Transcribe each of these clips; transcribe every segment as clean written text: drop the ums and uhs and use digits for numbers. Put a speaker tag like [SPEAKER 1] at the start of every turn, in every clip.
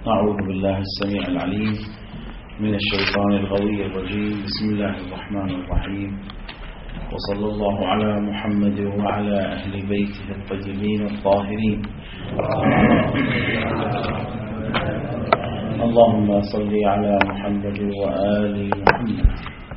[SPEAKER 1] أعوذ بالله السميع العليم من الشيطان الغوي الرجيم. بسم الله الرحمن الرحيم، وصلى الله على محمد وعلى أهل بيته الطيبين الطاهرين. اللهم صل على محمد وآل محمد.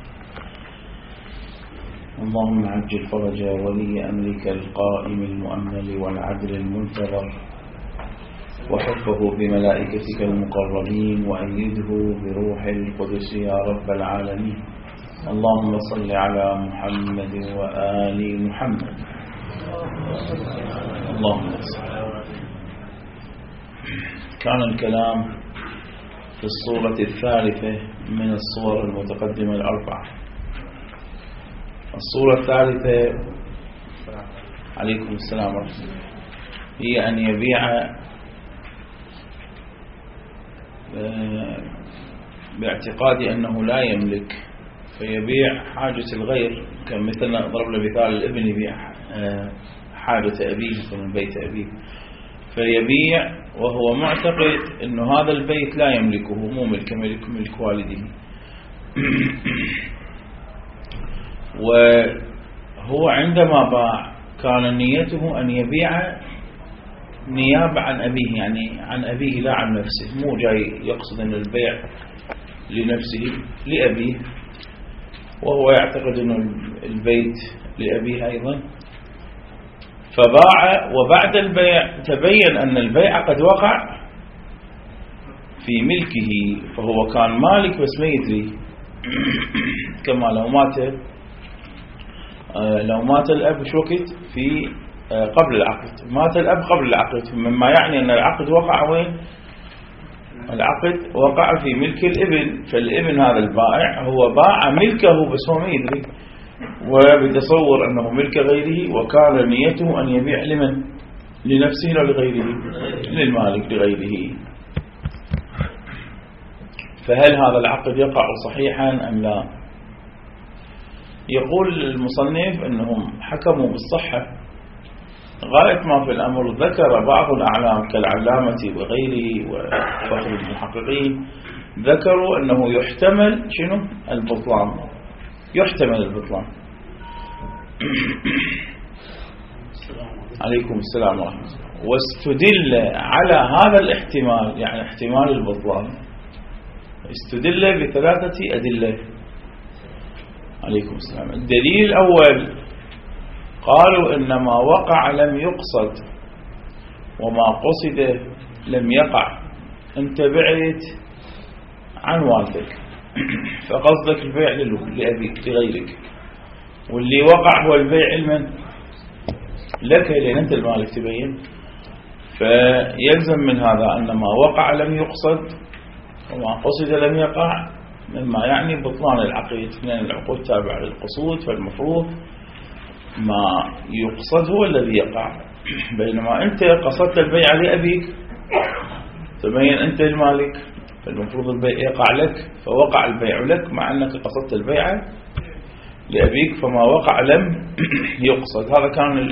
[SPEAKER 1] اللهم عجل فرج ولي أمرك القائم المؤمل والعدل المنتظر، وحفه بملائكتك المقربين، وأيده بروح القدس يا رب العالمين. اللهم صل على محمد وآل محمد. اللهم صل. كان الكلام في الصورة الثالثة من الصور المتقدمة الأربعة. الصورة الثالثة عليكم السلام ورحمة الله هي أن يبيع باعتقاد أنه لا يملك، فيبيع حاجة الغير، كمثلنا ضربنا مثال الابن يبيع حاجة أبيه من بيت أبيه، فيبيع وهو معتقد أنه هذا البيت لا يملكه، مو ملك والده. وهو عندما باع كان نيته أن يبيع نيابة عن أبيه، يعني عن أبيه لا عن نفسه، مو جاي يقصد أن البيع لنفسه، لأبيه، وهو يعتقد أن البيت لأبيه أيضا. فباع، وبعد البيع تبين أن البيع قد وقع في ملكه، فهو كان مالك بس ما يدري. كما لو مات الأب شو وقت في قبل العقد، مات الأب قبل العقد، مما يعني أن العقد وقع وين؟ العقد وقع في ملك الابن، فالابن هذا البائع هو باع ملكه بس هو ما يدري، وبتصور أنه ملك غيره، وكان نيته أن يبيع لمن؟ لنفسه لا لغيره، للمالك لغيره. فهل هذا العقد يقع صحيحا أم لا؟ يقول المصنف أنهم حكموا بالصحة غاية ما في الأمر. ذكر بعض الأعلام كالعلامة وغيره وفخر المحققين، ذكروا أنه يحتمل شنو؟ البطلان، يحتمل البطلان. عليكم السلام ورحمة الله. واستدل على هذا الاحتمال، يعني احتمال البطلان، استدل بثلاثة أدلة. عليكم السلام. الدليل الأول، قالوا إنما وقع لم يقصد، وما قصد لم يقع. أنت بعت عن والدك، فقصدك البيع لأبيك لغيرك، واللي وقع هو البيع لمن؟ لك، لأن أنت المالك تبين. فيلزم من هذا أن ما وقع لم يقصد وما قصد لم يقع، مما يعني بطلان العقد، لأن العقود تابعة للقصود، فالمفروض ما يقصد هو الذي يقع. بينما أنت قصدت البيع لأبيك، تبين أنت المالك، فالمفروض البيع يقع لك، فوقع البيع لك مع أنك قصدت البيع لأبيك، فما وقع لم يقصد. هذا كان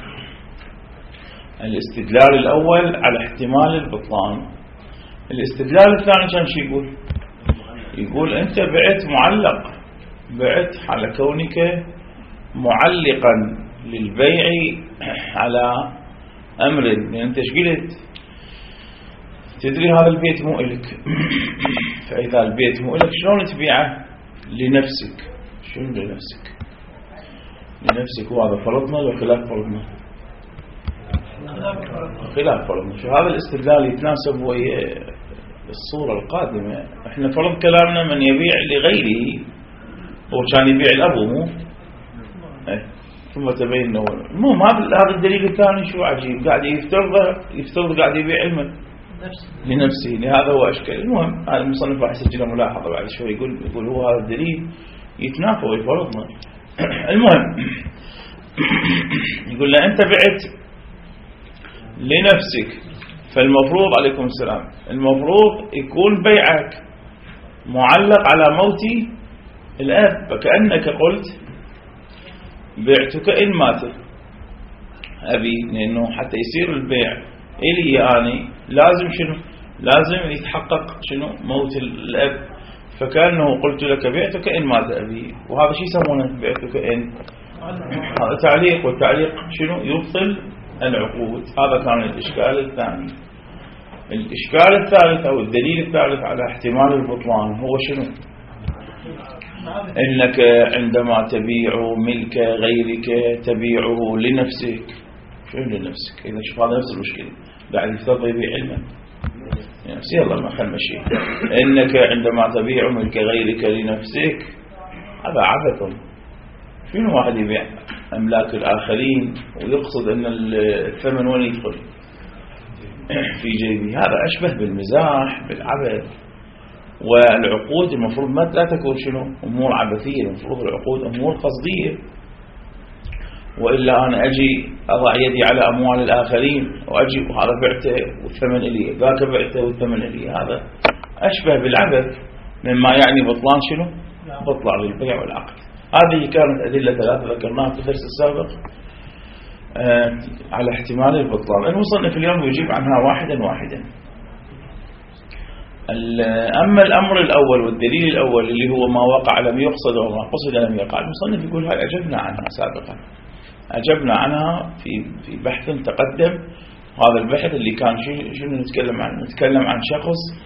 [SPEAKER 1] الاستدلال الأول على احتمال البطلان. الاستدلال الثاني كان شو يقول؟ يقول أنت بعت معلق، بعت على كونك معلقا للبيع على أمر، لأن أنت شقلت تدري هذا البيت مو إلك. فإذا البيت مو إلك شلون تبيعه؟ لنفسك. شنو لنفسك؟ لنفسك، وهذا فرضنا لو خلاف فرضنا؟ خلاف فرضنا. شو هذا الاستدلال يتناسب ويا الصورة القادمة. احنا فرض كلامنا من يبيع لغيره، هو كان يبيع الأبو مو؟ ثم تبين انه المهم هذا الدليل الثاني شو عجيب، قاعد يفترض قاعد يبيع علما لنفسه، لهذا هو أشكال. المهم هذا المصنف راح يسجله ملاحظة بعد شوي، يقول هو هذا الدليل يتنافى ويفرضنا. المهم يقول له أنت بعت لنفسك، فالمفروض، عليكم السلام، المفروض يكون بيعك معلق على موت الأب، فكأنك قلت بعتك إن مات أبي، لأنه حتى يصير البيع إلي يعني لازم شنو؟ لازم يتحقق شنو موت الأب. فكأنه قلت لك بعتك إن مات أبي، وهذا شيء يسمونه بعتك إن، هذا تعليق، والتعليق شنو يبطل العقود. هذا كان الإشكال الثاني. الإشكال الثالث أو الدليل الثالث على احتمال البطلان هو شنو؟ إنك عندما تبيع ملك غيرك تبيعه لنفسك. شنو لنفسك؟ إذا شوف هذا نفس المشكلة، بعد يفترض يبيع علما نفسي. يلا ما خل مشي. إنك عندما تبيع ملك غيرك لنفسك، هذا عبث. شنو واحد يبيع أملاك الآخرين ويقصد أن الثمن وين يدخل؟ في جيبي. هذا أشبه بالمزاح، بالعبث. والعقود المفروض ما لا تكون شنو أمور عبثية، المفروض العقود أمور قصدية. وإلا أنا أجي أضع يدي على أموال الآخرين وأجي وهذا بعته والثمن إلي، ذاك بعته والثمن إلي. هذا أشبه بالعبث مما يعني بطلان شنو؟ بطلان للبيع والعقد. هذه كانت أدلة ثلاثة ذكرناها في الدرس السابق على احتمال البطلان. المصنف اليوم يجيب عنها واحدا واحدا. أما الأمر الأول والدليل الأول اللي هو ما وقع لم يقصد وما قصد لم يقع، المصنف يقول هاي أجبنا عنها سابقا، أجبنا عنها في بحث تقدم. هذا البحث اللي كان شنو نتكلم عنه؟ نتكلم عن شخص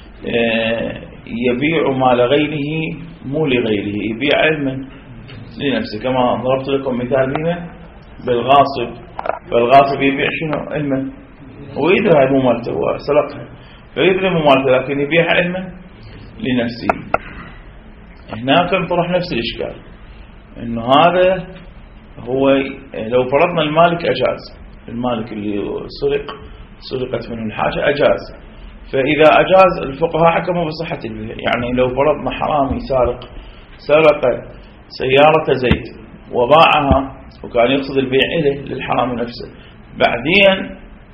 [SPEAKER 1] يبيع مال غيره مو لغيره، يبيع علما لنفسه. كما ضربت لكم مثال بما بالغاصب، فالغاصب يبيع شنو؟ علما، ويدري هاي مو مالته، هو سرقها فيدري مو مالته، لكن يبيع علما لنفسه. هناك انطرح نفس الإشكال، إنه هذا هو لو فرضنا المالك أجاز، المالك اللي سرقت منه الحاجة أجاز. فإذا أجاز الفقهاء حكموا بصحة البيع. يعني لو فرضنا حرامي سرق سيارة زيد وباعها وكان يقصد البيع إليه للحرام نفسه، بعدين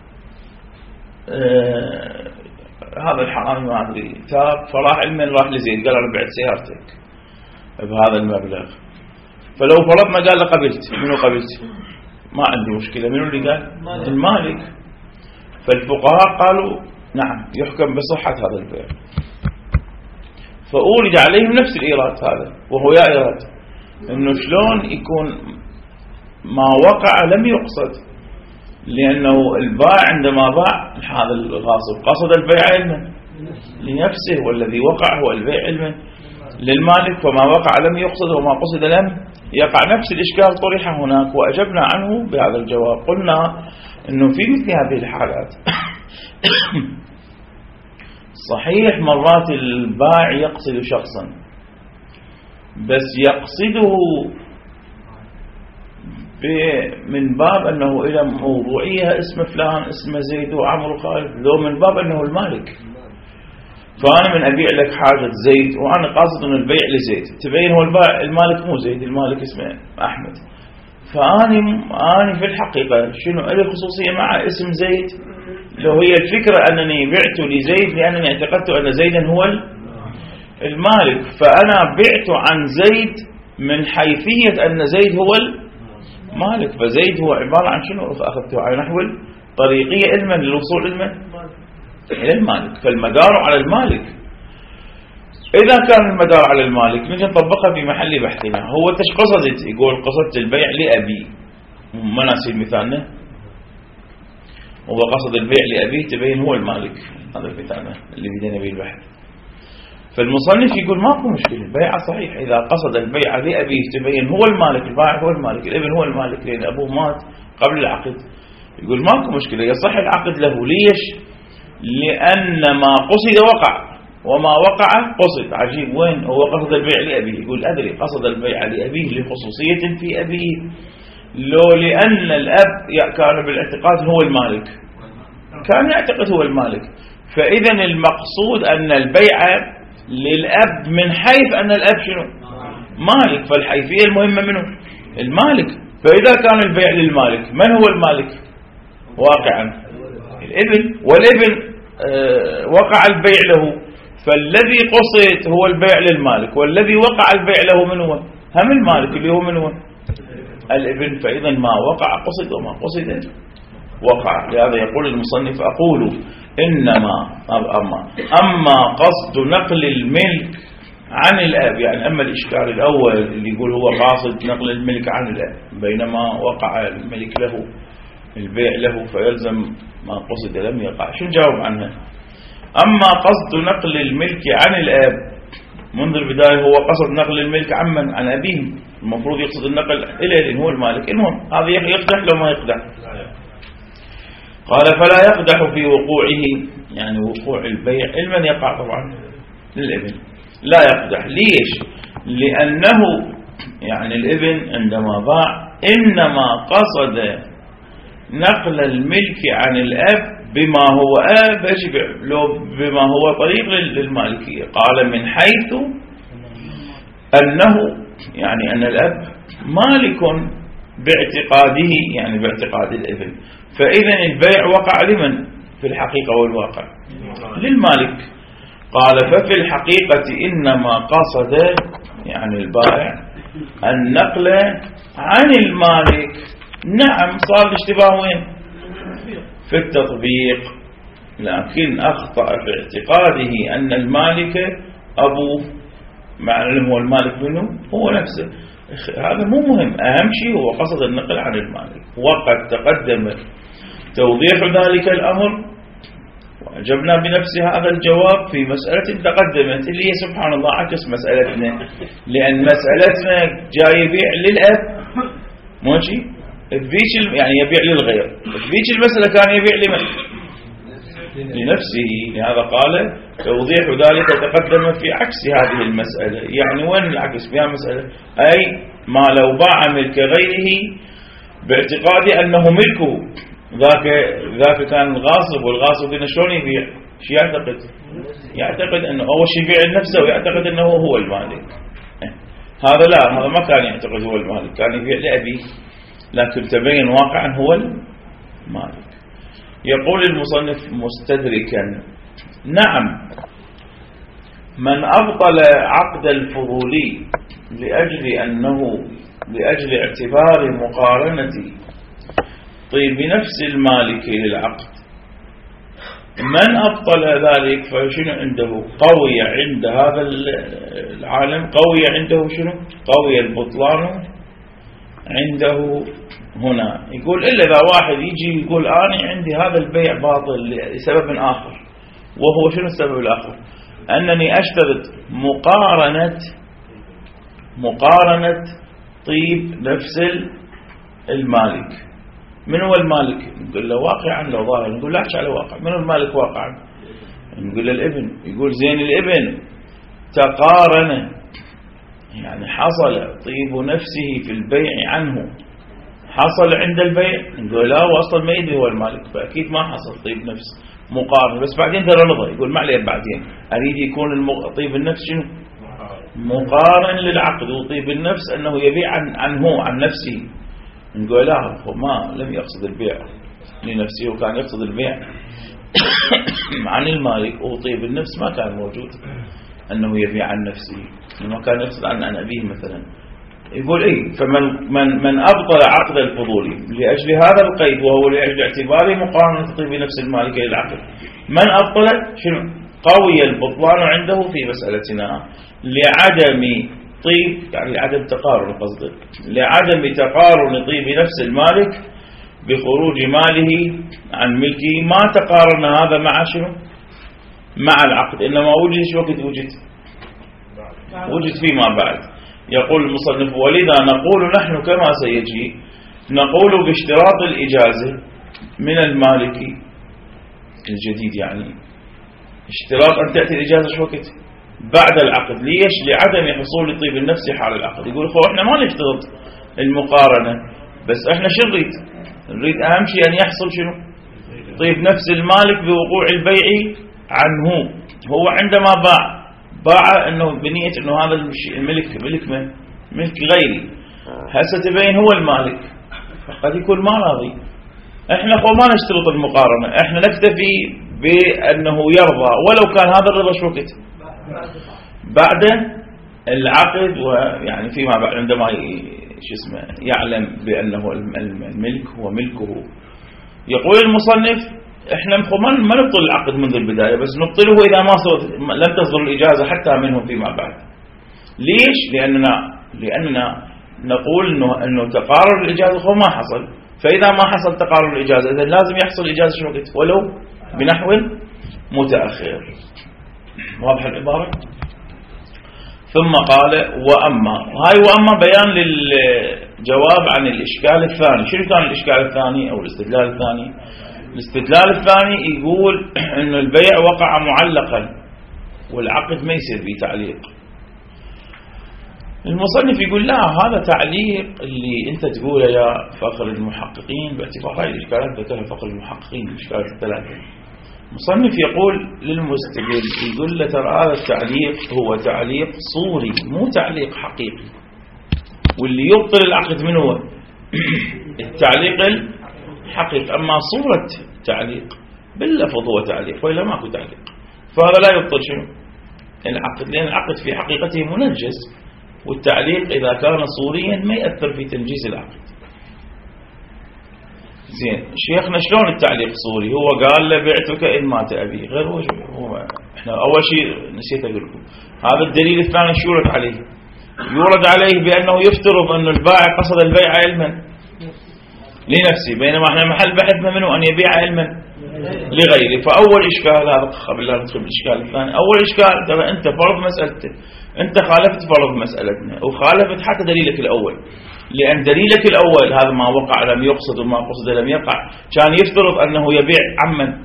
[SPEAKER 1] هذا الحرامي ما أدري تاب فراح علما راح لزيد قال أنا بعت سيارتك بهذا المبلغ. فلو فرضنا قال له قبلت، منو قبلت؟ ما عندي مشكلة. منو اللي قال؟ المالك. فالفقهاء قالوا نعم يحكم بصحة هذا البيع. فأورد عليهم نفس الإيراد هذا، وهو يا إيراد إنه شلون يكون ما وقع لم يقصد، لأنه البائع عندما باع هذا الغاصب قصد البيع علما لنفسه، والذي وقع هو البيع علما للمالك، فما وقع لم يقصد وما قصد لم يقع. نفس الإشكال طرح هناك وأجبنا عنه بهذا الجواب. قلنا إنه في مثل هذه الحالات صحيح مرات البائع يقصد شخصا، بس يقصده من باب أنه إلى موضوعية اسم فلان اسم زيد وعمر وخالد، لو من باب أنه المالك. فأنا من أبيع لك حاجة زيد وأنا قاصد أن البيع لزيد، تبين هو المالك مو زيد، المالك اسمه أحمد. فأنا في الحقيقة شنو لي خصوصية مع اسم زيد؟ لو هي الفكرة أنني بعت لزيد لأنني اعتقدت أن زيدا هو المالك، فأنا بعت عن زيد من حيثية أن زيد هو المالك، فزيد هو عبارة عن شنو؟ فأخذته على نحو طريقية علما للوصول إلى المالك، فالمدار على المالك. إذا كان المدار على المالك نجي نطبقها في محل بحثنا. هو ايش قصدت؟ يقول قصدت البيع لأبي، ما ناسي مثالنا، هو قصد البيع لأبيه تبين هو المالك. هذا المثال اللي بدينا به البحث. فالمصنف يقول ماكو مشكلة، البيع صحيح إذا قصد البيع لأبيه تبين هو المالك، البائع هو المالك، الابن هو المالك لأن أبوه مات قبل العقد. يقول ماكو مشكلة يصح العقد له. ليش؟ لأن ما قصد وقع وما وقع قصد. عجيب، وين هو قصد البيع لأبيه؟ يقول أدري قصد البيع لأبيه لخصوصية في أبيه، لو لأن الأب كان بالاعتقاد هو المالك، كان يعتقد هو المالك، فإذا المقصود أن البيع للأب من حيث أن الأب شنو؟ مالك، فالحيثية المهمة منه المالك. فإذا كان البيع للمالك، من هو المالك واقعا؟ الابن، والابن وقع البيع له، فالذي قصد هو البيع للمالك، والذي وقع البيع له من هو؟ هم المالك اللي هو من هو؟ الابن. فإذا ما وقع قصد وما قصد وقع. لهذا يقول المصنف أقول إنما أما قصد نقل الملك عن الأب، يعني أما الإشكال الأول اللي يقول هو قاصد نقل الملك عن الأب بينما وقع الملك له، البيع له، فيلزم ما قصد لم يقع. شو نجاوب عنها؟ أما قصد نقل الملك عن الأب منذ البداية هو قصد نقل الملك عمن؟ عن أبيه، المفروض يقصد النقل إليه لأنه هو المالك. المهم هذا يقدح لو ما يقدح. قال فلا يقدح في وقوعه، يعني وقوع البيع لمن يقع؟ طبعا للابن. لا يقدح. ليش؟ لأنه يعني الابن عندما باع إنما قصد نقل الملك عن الأب بما هو لو بما هو طريق للمالكية. قال من حيث أنه يعني أن الأب مالك باعتقاده، يعني باعتقاد الابن، فإذا البيع وقع لمن في الحقيقة والواقع؟ للمالك. قال ففي الحقيقة إنما قصد يعني البائع النقل عن المالك. نعم صار الاشتباه وين؟ في التطبيق، لكن أخطأ في اعتقاده أن المالك أبوه، مع أنه هو المالك منه هو نفسه. هذا مو مهم، أهم شيء هو قصد النقل عن المالك. وقد تقدم توضيح ذلك الأمر وأجبنا بنفس هذا الجواب في مسألة تقدمت اللي هي سبحان الله عكس مسألتنا، لأن مسألتنا جاي يبيع للأب ماشي، يعني يبيع للغير. بيج المسألة كان يبيع لمن؟ لنفسه. لهذا قال توضيح ذلك تقدم في عكس هذه المسألة. يعني وين العكس فيها مسألة؟ أي ما لو باع ملك غيره باعتقاد أنه ملكه، ذاك كان غاصب، والغاصب هنا شلون يبيع؟ شو يعتقد؟ يعتقد أنه أول شيء يبيع لنفسه ويعتقد أنه هو المالك. هذا لا، هذا ما كان يعتقد هو المالك، كان يبيع لأبيه، لكن تبين واقعا هو المالك. يقول المصنف مستدركا: نعم، من أبطل عقد الفضولي لأجل اعتبار مقارنة طيب نفس المالك للعقد، من أبطل ذلك فشنو عنده؟ قوي عند هذا العالم، قوي عنده شنو؟ قوي البطلان عنده هنا. يقول إلا إذا واحد يجي يقول أنا عندي هذا البيع باطل لسبب آخر، وهو شنو السبب الآخر؟ أنني أشترط مقارنة طيب نفس المالك. من هو المالك؟ نقول له واقعا لو ظاهر، نقول لا على واقع. من هو المالك واقعا؟ نقول الابن. يقول زين الابن تقارن، يعني حصل طيب نفسه في البيع عنه، حصل عند البيع. نقول لا، هو أصلا ما يدري هو المالك، فأكيد ما حصل طيب نفس مقارنة. بس بعدين ترى رضا، يقول ما عليه بعدين أريد يكون طيب النفس شنو؟ مقارن للعقد. وطيب النفس أنه يبيع عن نفسه. نقول لا، هو ما لم يقصد البيع لنفسه، وكان يقصد البيع عن المالك. وطيب النفس ما كان موجود أنه يبيع عن نفسه، لما كان يقصد عن أبيه مثلا. يقول إيه؟ فمن أبطل عقد الفضولي لأجل هذا القيد، وهو لأجل اعتبار مقارنة طيب نفس المالك للعقد، من أبطل شنو؟ قوي البطلان عنده في مسألتنا لعدم طيب، يعني عدم تقارن، قصده لعدم تقارن طيب نفس المالك بخروج ماله عن ملكه. ما تقارن هذا مع شنو؟ مع العقد، إنما وجد شو وقت وجد فيما بعد. يقول المصنف: ولذا نقول نحن كما سيجي، نقول باشتراط الإجازة من المالك الجديد، يعني اشتراط أن تأتي الإجازة شو وقت؟ بعد العقد. ليش؟ لعدم حصول طيب النفس حال العقد. يقول خو احنا ما نشترط المقارنة، بس احنا شو نريد أهم شيء أن يحصل شنو؟ طيب نفس المالك بوقوع البيع عنه. هو عندما باع انه بنية انه هذا الملك ملك غيري، هسه تبين هو المالك، قد يكون ما راضي. احنا ما نشترط المقارنة، احنا نكتفي بانه يرضى، ولو كان هذا الرضا شو وقت؟ بعد العقد، ويعني فيما بعد عندما يعلم بانه الملك هو ملكه. يقول المصنف: احنا ما نبطل العقد منذ البداية، بس نبطله إذا ما لم تصدر الإجازة حتى منهم فيما بعد. ليش؟ لأننا نقول أنه تقارر الإجازة هو ما حصل، فإذا ما حصل تقارر الإجازة إذا لازم يحصل إجازة شو وقت ولو بنحو متأخر. واضح العبارة؟ ثم قال وأما، هاي وأما بيان للجواب عن الإشكال الثاني. شنو كان الإشكال الثاني أو الاستدلال الثاني؟ الاستدلال الثاني يقول أن البيع وقع معلقا والعقد ما يصير به تعليق. المصنف يقول لا، هذا تعليق اللي أنت تقوله يا فخر المحققين، باعتبار هاي الإشكالات ذكرها فخر المحققين الإشكالات الثلاثة. المصنف يقول للمستدل، يقول له ترى هذا التعليق هو تعليق صوري مو تعليق حقيقي، واللي يبطل العقد منه هو التعليق الحقيقي، أما صورة تعليق باللفظ هو تعليق وإلا ماكو تعليق، فهذا لا يبطل شنو العقد، لأن العقد في حقيقته منجز، والتعليق إذا كان صوريا ما يأثر في تنجيز العقد. زين، شيخنا شلون التعليق صوري؟ هو قال له بعتك إن مات أبي، غير هو احنا أول شيء نسيت أقول لكم هذا الدليل الثاني شو يورد عليه؟ يورد عليه بأنه يفترض أن البائع قصد البيع علما لنفسه، بينما احنا محل بحثنا منه أن يبيع علما لغيره. فأول إشكال هذا قبل لا ندخل بالإشكال الثاني، أول إشكال ترى أنت فرض مسألته، أنت خالفت فرض مسألتنا وخالفت حتى دليلك الأول، لأن دليلك الأول هذا ما وقع لم يقصد وما قصد لم يقع كان يفترض أنه يبيع عما.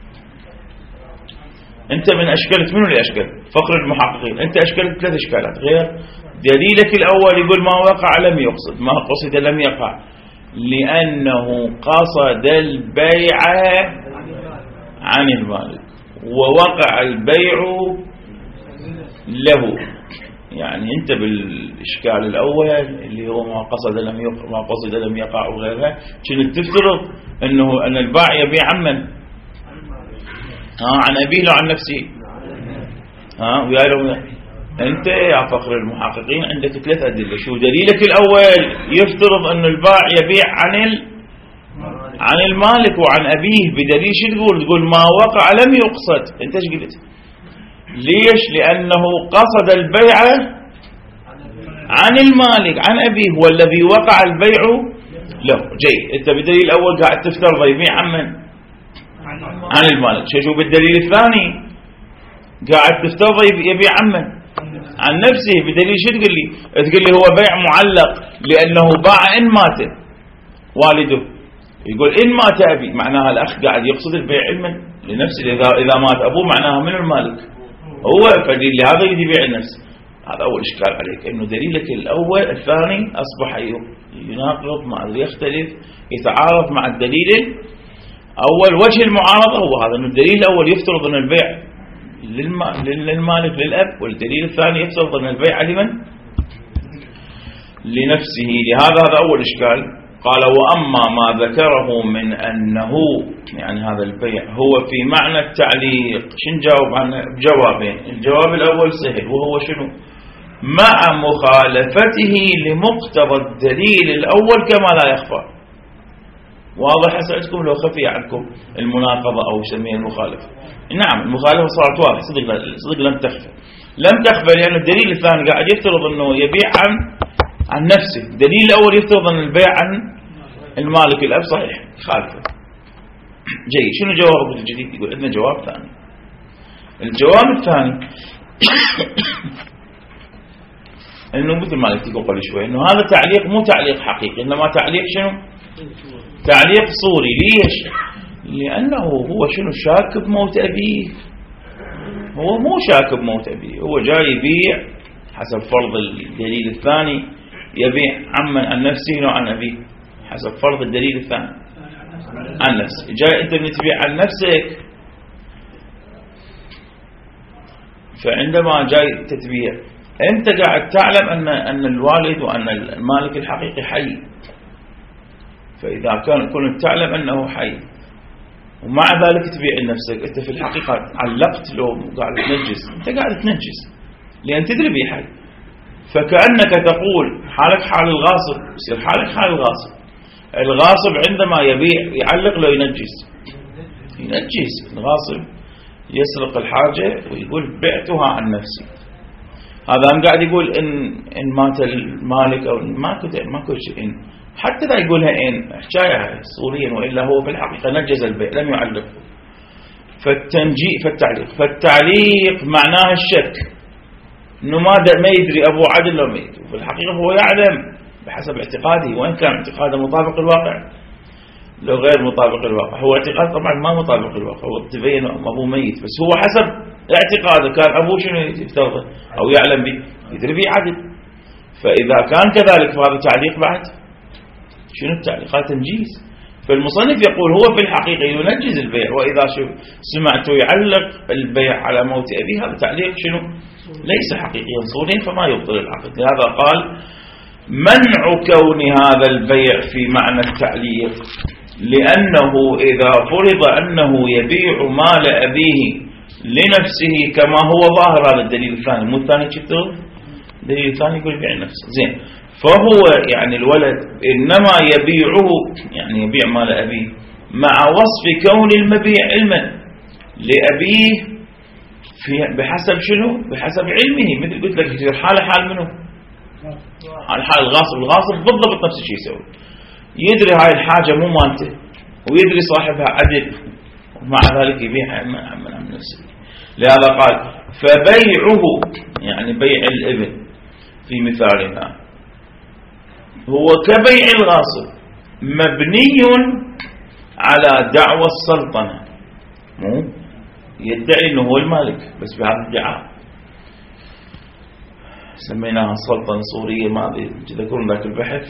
[SPEAKER 1] أنت من أشكلت منه لأشكل فخر المحققين، أنت أشكلت ثلاث إشكالات غير دليلك الأول يقول ما وقع لم يقصد، ما قصد لم يقع، لأنه قصد البيع عن المالك ووقع البيع له. يعني أنت بالإشكال الأول اللي هو ما قصد لم يقع وغيرها كنت تفترض أن البائع يبيع عن من؟ عن أبيه لو عن نفسه. ويا أنت يا فخر المحققين عندك ثلاث أدلة. شو دليلك الأول؟ يفترض أن البائع يبيع عن المالك وعن أبيه، بدليل شو تقول؟ تقول ما وقع لم يقصد. أنت ايش قلت؟ ليش؟ لأنه قصد البيع عن المالك عن أبيه، والذي وقع البيع له. جيد، أنت بالدليل الأول قاعد تفترض يبيع عن من؟ عن المالك. شو بالدليل الثاني؟ قاعد تفترض يبيع عن من؟ عن نفسه، بدليل شو تقول لي؟ تقول لي هو بيع معلق لأنه باع إن مات والده. يقول إن مات أبي، معناها الأخ قاعد يقصد البيع علما لنفسه، إذا مات أبوه معناها من المالك هو، فدليل لهذا يريد يبيع النفس. هذا أول إشكال عليك، إنه دليلك الأول الثاني أصبح يناقض مع يختلف يتعارض مع الدليل الأول. وجه المعارضة هو هذا، إنه الدليل الأول يفترض أن البيع للمالك للأب، والدليل الثاني يفترض أن البيع لمن؟ لنفسه. لهذا هذا أول إشكال. قال وأما ما ذكره من أنه يعني هذا البيع هو في معنى التعليق، شن جاوب عنه بجوابين. الجواب الأول سهل، وهو شنو؟ مع مخالفته لمقتضى الدليل الأول كما لا يخفى. واضح أسألكم لو خفي عنكم المناقضة أو يسميها المخالفة. نعم المخالفة صارت واضح، صدق لم تخفى لأن الدليل الثاني قاعد يفترض أنه يبيع عن نفسه، الدليل الأول يفترض أن البيع عن المالك الأب صحيح خالفه. جيد، شنو جوابه الجديد؟ يقول عندنا جواب ثاني. الجواب الثاني انه مثل ما قلت قبل شوي، انه هذا تعليق مو تعليق حقيقي، انما تعليق شنو؟ تعليق صوري. ليش؟ لأنه هو شنو؟ شاك بموت أبيه. هو مو شاك بموت أبيه، هو جاي يبيع حسب فرض الدليل الثاني، يبيع عن نفسه لو عن أبيه حسب فرض الدليل الثاني عن نفسه. جاي أنت تبيع عن نفسك، فعندما جاي تتبيع أنت قاعد تعلم أن الوالد وأن المالك الحقيقي حي، فإذا كنت تعلم أنه حي ومع ذلك تبيع لنفسك، أنت في الحقيقة علقت له قاعد تنجز، أنت قاعد تنجز لأن تدري به حي. فكأنك تقول حالك حال الغاصب، يصير حالك حال الغاصب. الغاصب عندما يبيع يعلق له ينجز، ينجز. الغاصب يسرق الحاجة ويقول بعتها عن نفسي. هذا هم قاعد يقول إن مات المالك أو ماكو شيء إن، حتى لا يقولها إن حكاية صوريا، وإلا هو في الحقيقة نجز البيع لم يعلق. فالتعليق معناه الشك، إنه ما يدري أبو عدل لو ميت، وفي الحقيقة هو يعلم بحسب اعتقاده، وإن كان اعتقاده مطابق الواقع لو غير مطابق الواقع. هو اعتقاد طبعا ما مطابق الواقع، هو تبين أبوه ميت، بس هو حسب اعتقاده كان أبوه شنو يفترضه أو يعلم به، يدري به عدل. فإذا كان كذلك فهذا تعليق بعد شنو التعليقات تنجيز. فالمصنف يقول هو في الحقيقة ينجز البيع، وإذا سمعته يعلق البيع على موت أبيه هذا تعليق شنو ليس حقيقيا صوريا فما يبطل العقد. لهذا قال منع كون هذا البيع في معنى التعليق، لأنه إذا فرض أنه يبيع مال أبيه لنفسه كما هو ظاهر، هذا الدليل الثاني، مو الثاني شفتوه الدليل الثاني يقول بيع نفسه زين، فهو يعني الولد إنما يبيعه يعني يبيع مال أبيه مع وصف كون المبيع علما لأبيه بحسب شنو؟ بحسب علمه. مثل قلت لك يصير حال منه على حال الغاصب بالضبط نفس الشيء يسوي، يدري هاي الحاجة مو مالته ويدري صاحبها عدل، ومع ذلك يبيعها من نفسه. لهذا قال فبيعه يعني بيع الابن في مثالنا هو كبيع الغاصب مبني على دعوى السلطنة، مو يدعي انه هو المالك بس بهذا الادعاء سميناها سلطنة صورية. ما تذكرون ذاك البحث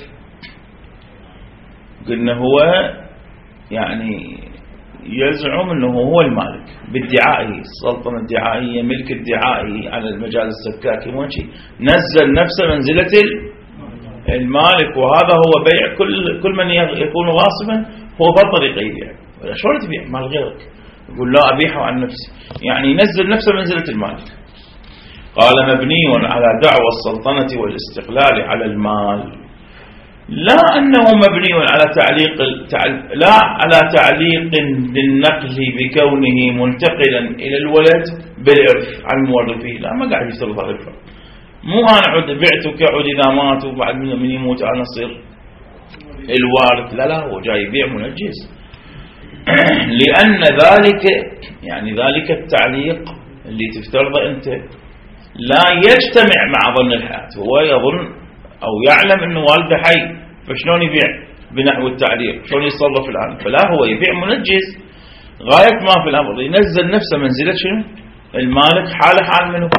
[SPEAKER 1] قلنا هو يعني يزعم انه هو المالك بادعائه، السلطنة الدعائية ملك الدعائي على المجال السكاكي ماشي، نزل نفسه منزلة المالك، وهذا هو بيع كل من يكون غاصبا هو بطريقة يبيع. شلون تبيع مال غيرك؟ يقول لا أبيحه عن نفسي، يعني ينزل نفسه منزلة المالك. قال مبني على دعوى السلطنة والاستقلال على المال، لا أنه مبني على لا على تعليق للنقل بكونه منتقلا إلى الولد بالإرث عن مورثه. لا، ما قاعد يشترط هذا الفرق. مو أنا بعتك عد إذا مات وبعد من يموت أنا أصير الوارث، لا هو جاي يبيع منجز. لأن ذلك يعني ذلك التعليق اللي تفترضه أنت لا يجتمع مع ظن الحياة. هو يظن أو يعلم أنه والده حي، فشلون يبيع بنحو التعليق؟ شلون يتصرف الآن؟ فلا، هو يبيع منجز غاية ما في الأمر، ينزل نفسه منزلة شنو؟ المالك حال منه،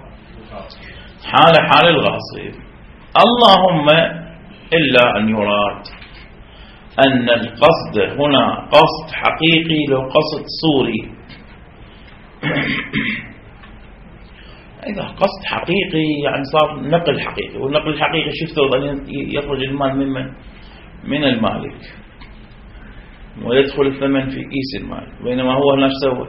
[SPEAKER 1] حال الغاصب. اللهم إلا أن يراد أن القصد هنا قصد حقيقي لو قصد صوري. إذا قصد حقيقي يعني صار نقل حقيقي، والنقل الحقيقي شفتوا أن يخرج المال من المالك ويدخل الثمن في كيس المال، بينما هو نفسه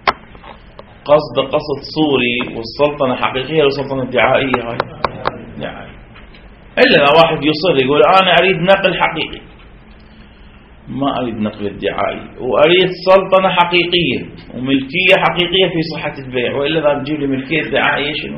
[SPEAKER 1] قصد صوري، والسلطنة حقيقية والسلطنة دعائية هاي دعائية. إلا لو واحد يصر يقول أنا أريد نقل حقيقي، ما أريد نقل الدعائي، وأريد سلطنة حقيقية وملكية حقيقية في صحة البيع، وإلا ذا بجيب لي ملكية دعائية شنو؟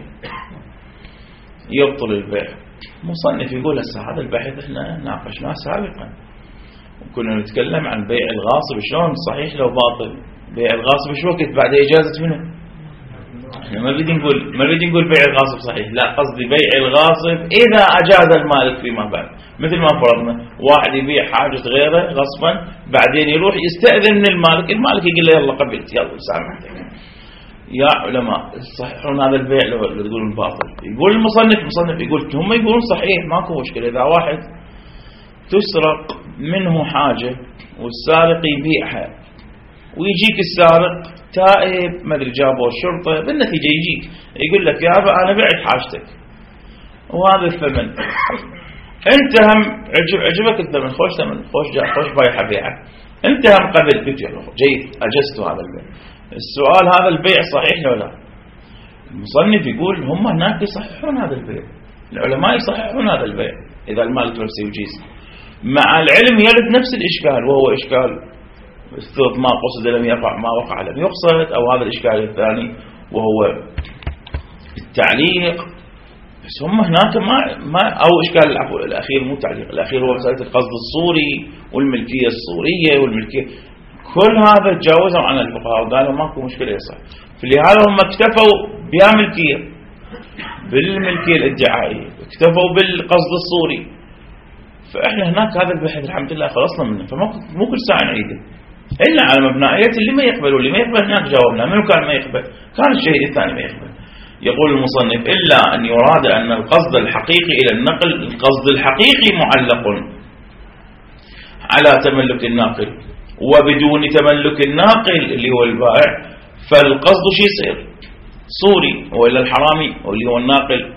[SPEAKER 1] يبطل البيع. مصنف يقول هذا البحث احنا ناقشناه سابقا، وكنا نتكلم عن بيع الغاصب شلون صحيح لو باطل. بيع الغاصب شو وقت بعد إجازة منه؟ احنا ما بدي نقول بيع الغاصب صحيح، لا قصدي بيع الغاصب إذا أجاز المالك فيما بعد. مثل ما فرضنا واحد يبيع حاجة غيره غصبا، بعدين يروح يستأذن من المالك يقول له يلا قبلت يلا سامحتك. يا علماء صحيحون هذا البيع لو تقولون باطل؟ يقول المصنف يقول هم يقولون صحيح ماكو مشكلة. إذا واحد تسرق منه حاجة والسارق يبيعها ويجيك السارق تائب ما ادري جابوا الشرطة، بالنتيجة يجيك يقول لك يا أبا أنا بعت حاجتك وهذا الثمن، أنت هم عجبك الثمن، خوش ثمن، خوش بايع بيعه، أنت هم قبل جيد أجزت هذا البيع. السؤال هذا البيع صحيح لو لا؟ المصنف يقول هم هناك يصححون هذا البيع، العلماء يصححون هذا البيع إذا المالك نفسه يجيز، مع العلم يرد نفس الإشكال، وهو إشكال افترض ما قصد لم يقع، ما وقع لم يقصد، أو هذا الإشكال الثاني وهو التعليق. بس هم هناك ما أو إشكال العفو الأخير مو تعليق، الأخير هو مسألة القصد الصوري والملكية الصورية والملكية، كل هذا تجاوزوا عن الفقهاء وقالوا ماكو مشكلة يصح. فلهذا هم اكتفوا بها ملكية، بالملكية الادعائية، اكتفوا بالقصد الصوري. فإحنا هناك هذا البحث الحمد لله خلصنا منه، فمو كل ساعة نعيده إلا على مبنائية اللي ما يقبل واللي ما يقبل. هناك جاوبنا منو كان ما يقبل، كان الشهيد الثاني ما يقبل. يقول المصنف إلا أن يراد أن القصد الحقيقي إلى النقل، القصد الحقيقي معلق على تملك الناقل، وبدون تملك الناقل اللي هو البائع فالقصد شي يصير صوري، وإلا الحرامي واللي هو الناقل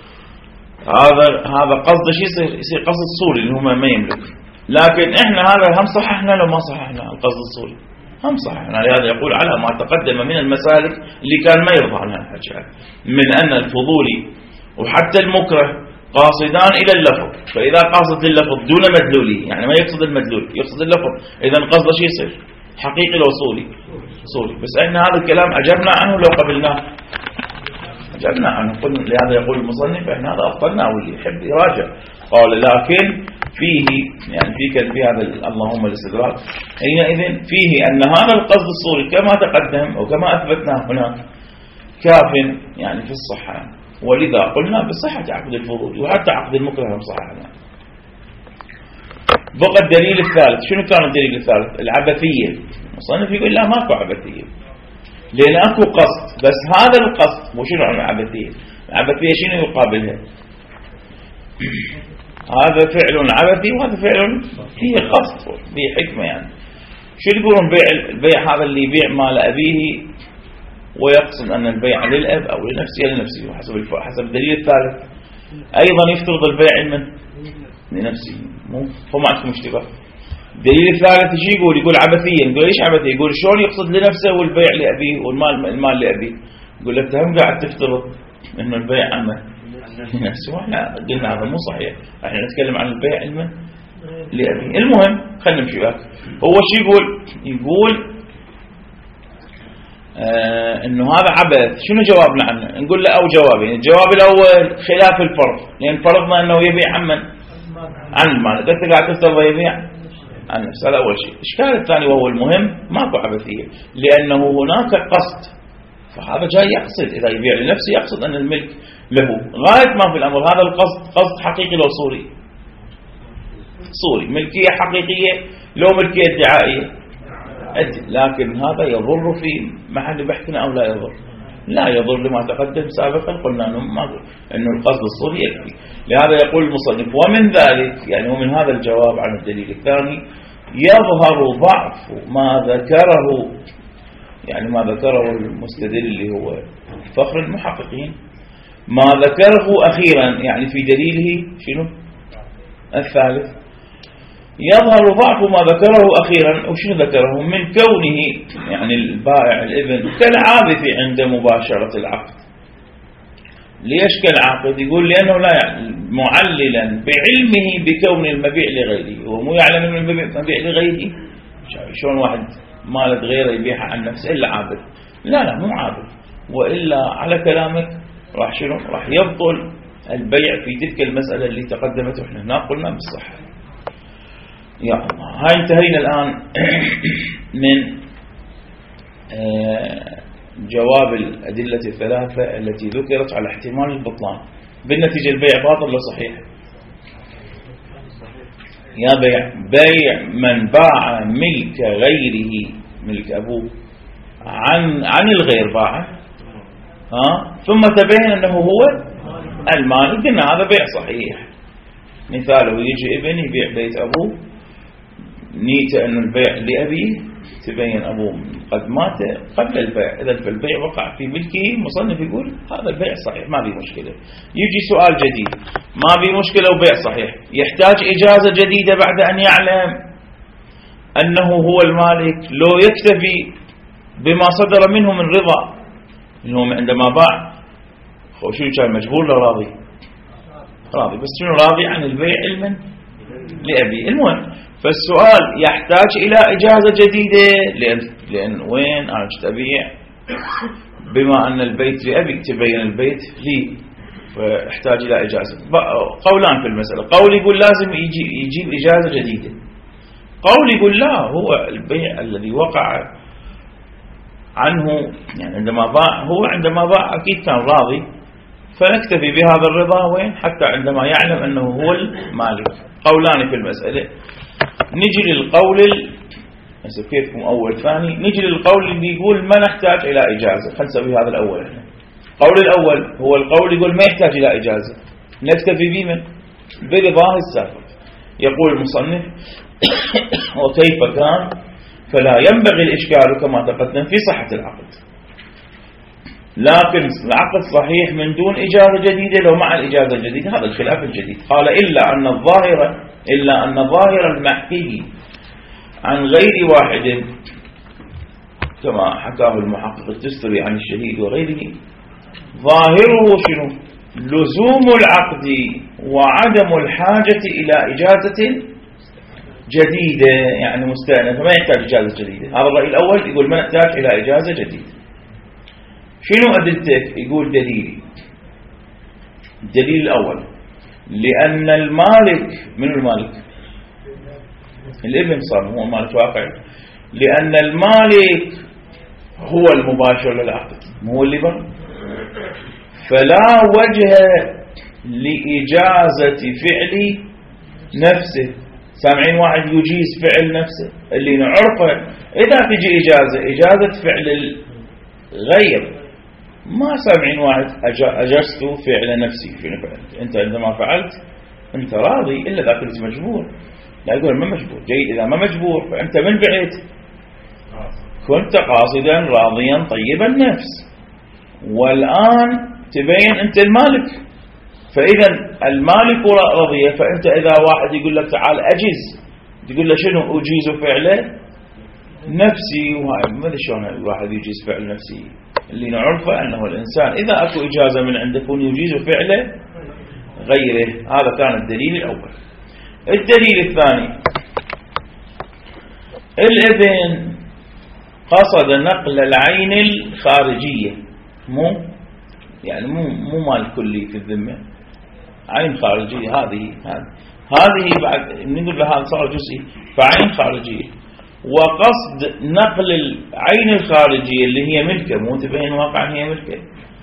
[SPEAKER 1] هذا قصد شي يصير قصد صوري اللي هم ما يملك. لكن إحنا هذا هم صححنا لو ما صححنا القصد الصوري، هم صححنا. لهذا يقول على ما تقدم من المسالك اللي كان ما يرضى عنها الحجاج من أن الفضولي وحتى المكره قاصدان إلى اللفظ، فإذا قاصد اللفظ دون مدلولي يعني ما يقصد المدلول يقصد اللفظ، إذا قصد شي يصير حقيقي لو صوري. بس إحنا هذا الكلام أجبنا عنه لو قبلناه، أجبنا عنه. لهذا يقول المصنف إحنا هذا أفضلنا، واللي يحب يراجع. قال لكن فيه يعني في هذا اللهم الاستدراك حينئذ فيه أن هذا القصد الصوري كما تقدم وكما أثبتنا هناك كاف يعني في الصحة، ولذا قلنا بصحة عقد الفضول وحتى عقد المكره صححنا. بقى الدليل الثالث. شنو كان الدليل الثالث؟ العبثية. المصنف يقول لا ماكو عبثية، لأن أكو قصد، بس هذا القصد مو شنو عن العبثية. العبثية شنو يقابلها؟ هذا فعل عبثي وهذا فعل فيه قصد فيه حكمة. يعني شو يقولون البيع هذا اللي يبيع مال أبيه ويقصد أن البيع للأب أو لنفسه حسب الدليل الثالث. أيضا يفترض البيع لنفسه، فما عندكم اشتباه. الدليل الثالث شو يقول عبثيا. نقول ليش عبثي؟ يقول شلون يقصد لنفسه والبيع لأبيه والمال لأبيه. يقول لك هم قاعد تفترض إنه البيع عمه نفسه، واحنا قلنا هذا مو صحيح، احنا نتكلم عن البيع لأبيه. المهم خلينا نمشي وياك. هو شو يقول انه هذا عبث. شنو جوابنا عنه؟ نقول له او جوابين. الجواب الاول خلاف الفرض، لان فرضنا انه يبيع عن المال، انت قاعد تفترض يبيع عن نفسه. هذا اول شيء. الاشكال الثاني وهو المهم ماكو عبثيه، لانه هناك قصد، فهذا جاي يقصد اذا يبيع لنفسه يقصد ان الملك له. غاية ما في الأمر هذا القصد قصد حقيقي لو صوري، ملكية حقيقية لو ملكية ادعائية، لكن هذا يضر في محل بحثنا أو لا يضر؟ لا يضر لما تقدم سابقا، قلنا أنه القصد الصوري يكفي. لهذا يقول المصنف ومن ذلك يعني ومن هذا الجواب عن الدليل الثاني يظهر ضعف ما ذكره، يعني ما ذكره المستدل اللي هو فخر المحققين، ما ذكره أخيرا يعني في دليله شنو الثالث. يظهر ضعف ما ذكره أخيرا. وشنو ذكره؟ من كونه يعني البائع الابن كالعابث عند مباشرة العقد. ليش كالعاقد؟ يقول لأنه لا يعني معللا بعلمه بكون المبيع لغيره، هو مو يعلم أن المبيع لغيره. شلون واحد مالت غيره يبيعها عن نفسه إلا عابد؟ لا مو عابد، وإلا على كلامك راح يبطل البيع في تلك المسألة اللي تقدمت وإحنا هنا قلنا بالصحة. يا الله، هاي انتهينا الآن من جواب الأدلة الثلاثة التي ذكرت على احتمال البطلان. بالنتيجة البيع باطل ولا صحيح؟ يا بيع من باع ملك غيره، ملك أبوه عن الغير باعه ثم تبين أنه هو المالك، قلنا هذا بيع صحيح. مثاله يجي ابن يبيع بيت أبوه نيته أن البيع لأبيه، تبين أبوه قد مات قبل البيع، إذا فالبيع وقع في ملكه. مصنف يقول هذا البيع صحيح ما بيه مشكلة. يجي سؤال جديد، ما بيه مشكلة وبيع صحيح، يحتاج إجازة جديدة بعد أن يعلم أنه هو المالك، لو يكتفي بما صدر منه من رضا إنه عندما باع شو كان مجبور لراضي؟ راضي، بس شنو راضي عن البيع علما لأبي. المهم فالسؤال يحتاج إلى إجازة جديدة لأن وين أنا جيت أبيع بما أن البيت لأبي تبين البيت لي فاحتاج إلى إجازة. قولان في المسألة، قول يقول لازم يجيب إجازة جديدة، قول يقول لا، هو البيع الذي وقع عنه يعني عندما باع أكيد كان راضي فنكتفي بهذا الرضا وين حتى عندما يعلم أنه هو المالك. قولان في المسألة. نجي للقول كيفكم أول ثاني، نجي للقول اللي يقول ما نحتاج إلى إجازة. خلنا نسوي هذا الأول. القول الأول هو القول يقول ما يحتاج إلى إجازة، نكتفي بمن برضاه السابق. يقول المصنف وكيف كان فلا ينبغي الإشكال كما تقدم في صحة العقد، لكن العقد صحيح من دون إجازة جديدة لو مع الإجازة الجديدة، هذا الخلاف الجديد. قال إلا أن ظاهر المحكي عن غير واحد كما حكاه المحقق التستري عن الشهيد وغيره، ظاهره شنو؟ لزوم العقد وعدم الحاجة إلى إجازة جديدة يعني مستأنفة، ما يحتاج إجازة جديدة. هذا الرأي الأول يقول ما نحتاج إلى إجازة جديدة. شنو أدلتك؟ يقول دليل. الدليل الأول لأن المالك، من المالك؟ الابن صار هو مالك واقع، لأن المالك هو المباشر للعقد مو هو اللي فلا وجه لإجازة فعل نفسه. سامعين واحد يجيز فعل نفسه اللي نعرفه، إذا تجي إجازة فعل الغير ما سامعين واحد أجزت فعل نفسي. شنو فعلت أنت؟ عندما فعلت أنت راضي إلا إذا كنت مجبور. لا يقول ما مجبور، جيد. إذا ما مجبور فأنت من بعت كنت قاصدا راضيا طيب النفس، والآن تبين أنت المالك، فإذا المالك رضي. فأنت إذا واحد يقول لك تعال أجز، تقول له شنو؟ أجيز فعله نفسي. وهاي ما أدري شلون الواحد يجيز فعل نفسي. اللي نعرفه أنه الإنسان إذا أكو إجازة من عنده يكون يجيز فعله غيره. هذا كان الدليل الأول. الدليل الثاني، الابن قصد نقل العين الخارجية، مو مال كلي في الذمة، عين خارجية. هذه بعد نقول لها صار جزئي، فعين خارجية. وقصد نقل العين الخارجية اللي هي ملكه، مو تبين واقعا هي ملكه،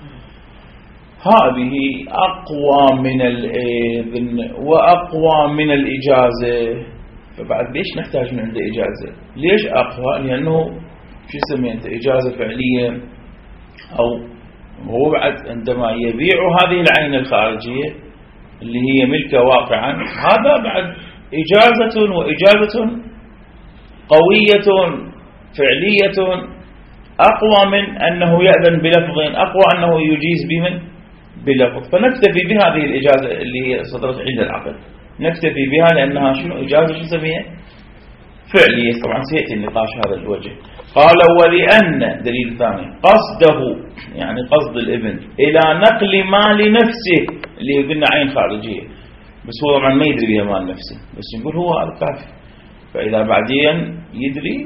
[SPEAKER 1] هذه أقوى من الإذن وأقوى من الإجازة. فبعد ليش نحتاج من عنده إجازة؟ ليش أقوى؟ لأنه شو يسميه أنت إجازة فعلية، أو هو بعد عندما يبيع هذه العين الخارجية اللي هي ملكه واقعا، هذا بعد إجازة، وإجازة قوية فعلية أقوى من أنه يأذن بلفظ، أقوى أنه يجيز بمن بلفظ. فنكتفي بهذه الإجازة اللي هي صدرت عند العقد، نكتفي بها لأنها شنو؟ إجازة شو نسميها؟ فعلية. طبعا سيأتي النقاش هذا الوجه. قال ولأن دليل ثاني قصده يعني قصد الابن إلى نقل مال نفسه اللي قلنا عين خارجية، بس هو طبعا ما يدري بها مال نفسه، بس نقول هو هذا كافي. فإذا بعدين يدري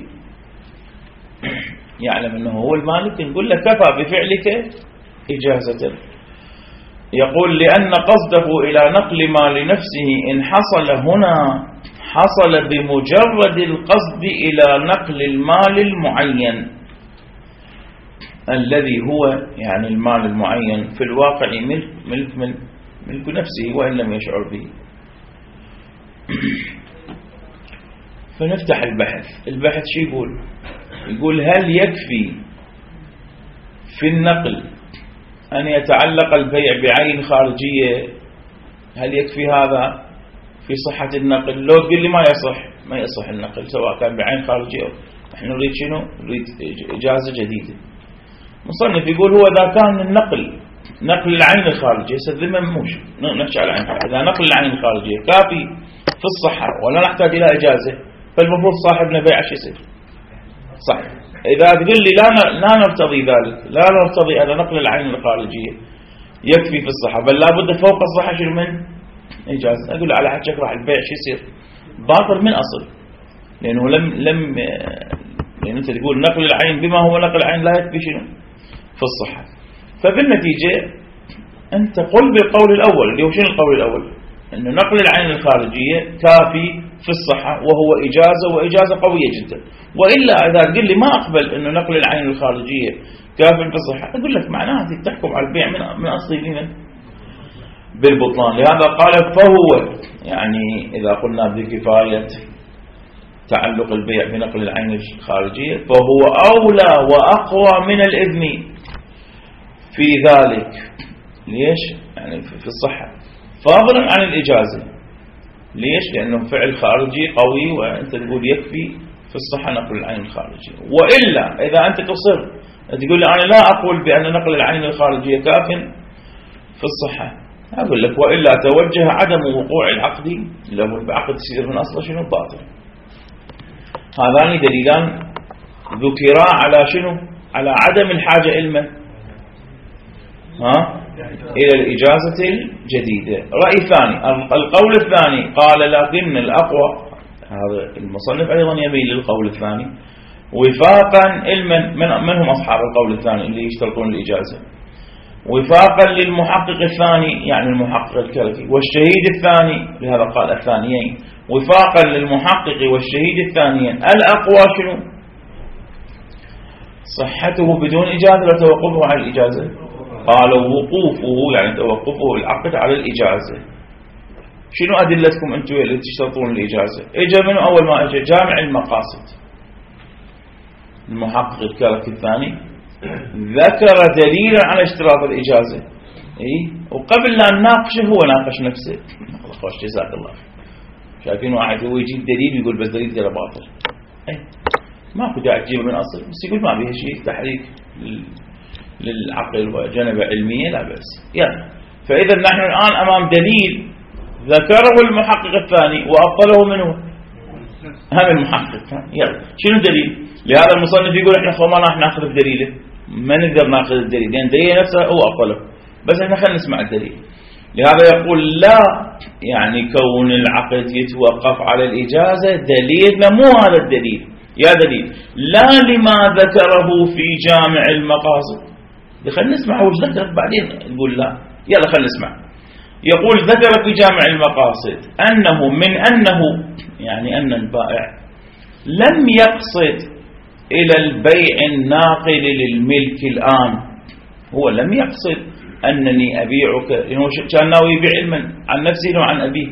[SPEAKER 1] يعلم أنه هو المالك، نقول له كفى بفعلك إجازة. يقول لأن قصده إلى نقل مال نفسه إن حصل هنا حصل بمجرد القصد إلى نقل المال المعين الذي هو يعني المال المعين في الواقع ملك نفسه وإن لم يشعر به. فنفتح البحث شو يقول هل يكفي في النقل أن يتعلق البيع بعين خارجية؟ هل يكفي هذا في صحة النقل؟ لو تقول لي ما يصح النقل سواء كان بعين خارجية، نحن نريد شنو؟ نريد إجازة جديدة. مصنف يقول هو إذا كان نقل العين الخارجية سذمة موش نحكي على العين الخارجية، إذا نقل العين الخارجية كافي في الصحة ولا نحتاج إلى إجازة، فالمفروض صاحبنا بيع شو يصير؟ صح. إذا تقول لي لا نرتضي ذلك، لا نرتضي هذا نقل العين الخارجية يكفي في الصحة، بل لابد فوق الصحة شنو من إجازة، أقول على حد شكل راح البيع شو يصير؟ باطل من أصل، لأنه لم لأن أنت تقول نقل العين بما هو نقل العين لا يكفي شنو في الصحة. فبالنتيجة أنت قل بالقول الأول اللي هو شنو القول الأول؟ أنه نقل العين الخارجية كافي في الصحة وهو إجازة وإجازة قوية جدا. وإلا إذا تقول لي ما أقبل أنه نقل العين الخارجية كافي في الصحة، أقول لك معناها تحكم على البيع من أصله بالبطلان. لهذا قال فهو يعني إذا قلنا بكفاية تعلق البيع بنقل العين الخارجية فهو أولى وأقوى من الإذن في ذلك. ليش؟ يعني في الصحة فاضلا عن الإجازة. ليش؟ لأنه فعل خارجي قوي وأنت تقول يكفي في الصحة نقل العين الخارجية. وإلا إذا أنت تصر تقول لي أنا لا أقول بأن نقل العين الخارجية كاف في الصحة، أقول لك وإلا توجه عدم وقوع العقد له بعقد يصير من أصله شنو باطل. هذان دليلان ذكرا على شنو؟ على عدم الحاجة إلى الإجازة الجديدة. رأي ثاني، القول الثاني قال لكن الأقوى، هذا المصنف أيضا يميل للقول الثاني وفاقا من هم أصحاب القول الثاني اللي يشترطون الإجازة، وفاقا للمحقق الثاني يعني المحقق الكلفي والشهيد الثاني، لهذا قال الثانيين وفاقا للمحقق والشهيد الثانيين الأقوى شنو؟ صحته بدون إجازة وتوقفه على الإجازة. قالوا وقوفه يعني توقفه العقد على الإجازة. شنو أدلتكم أنتم اللي تشترطون الإجازة؟ إجا من أول ما إجا جامع المقاصد المحقق الكلفي الثاني ذكر دليلا على اشتراط الإجازة، وقبل لا نناقشه هو ناقش نفسه. خوش جزاك الله. شايفين واحد هو يجيب دليل ويقول بس دليل ترى باطل، ماكو داعي تجيبه من أصل، بس يقول ما بيه شيء تحريك للعقل وجنبة علمية لا بأس. يعني فإذا نحن الآن أمام دليل ذكره المحقق الثاني وأبطله منه هم المحقق. يلا شنو دليل؟ لهذا المصنف يقول احنا ما راح ناخذ بدليله، ما نقدر ناخذ الدليل لأن دليل نفسه هو أبطله، بس احنا خلينا نسمع الدليل. لهذا يقول لا يعني كون العقد يتوقف على الإجازة دليلنا مو هذا الدليل. يا دليل لا لما ذكره في جامع المقاصد. خلينا نسمع وش ذكر بعدين نقول لا. يلا خلينا نسمع. يقول ذكر في جامع المقاصد أنه من أنه يعني أن البائع لم يقصد إلى البيع الناقل للملك الآن، هو لم يقصد أنني أبيعك، كان ناوي يبيع علما عن نفسه وعن أبيه